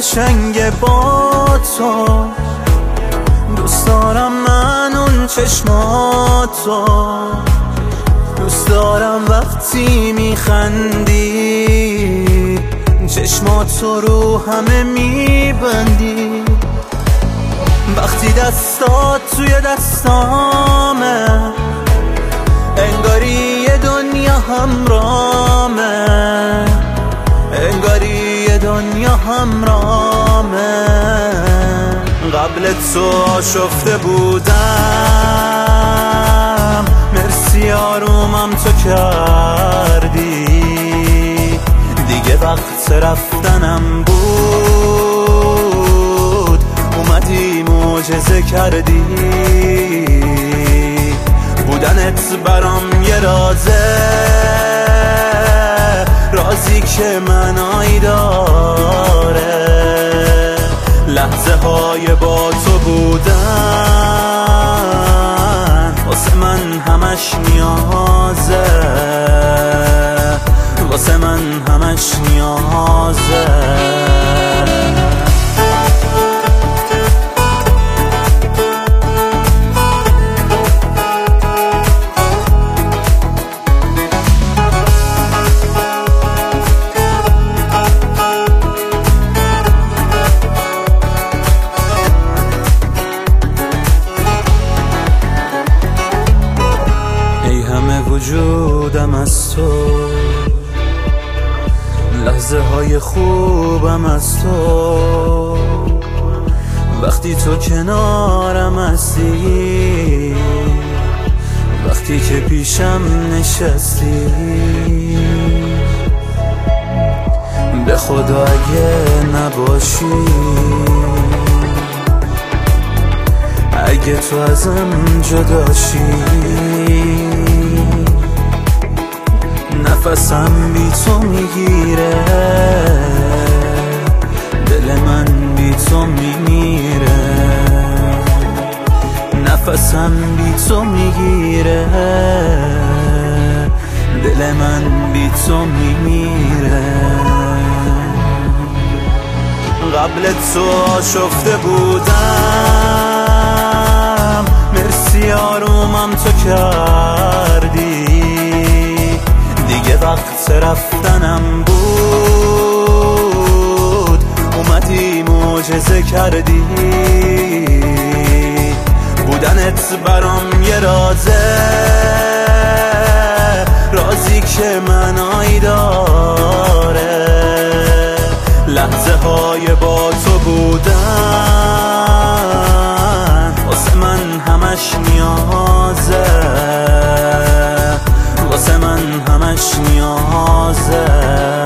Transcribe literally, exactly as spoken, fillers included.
قشنگ با تو، دوست دارم من اون چشماتو، دوست دارم وقتی میخندی چشماتو رو همه میبندی، وقتی دستات توی دستامه انگاری یه دنیا همرامه، انگاری یه دنیا همرامه. قبل تو آشفته بودم، مرسی آرومم تو کردی، دیگه وقت رفتنم بود، اومدی معجزه کردی، بودنت برام یه رازه، رازی که منایی داره، لحظه های با تو بودن واسه من همش نیازه، واسه من همش نیازه. وجودم از تو، لحظه های خوبم از تو، وقتی تو کنارم هستی، وقتی که پیشم نشستی، به خدا اگه نباشی، اگه تو ازم جداشی، نفسم بی تو میگیره، دل من بی تو میمیره، نفسم بی تو میگیره، دل من بی تو میمیره. قبل تو آشفته بودم، مرسی آرومم تو کردی، دیگه وقت رفتنم بود، اومدی معجزه کردی، بودنت برام یه رازه، رازی که منایی داره، لحظه های با تو بودن واسه من همش نیازه، واسه من همش نیازه.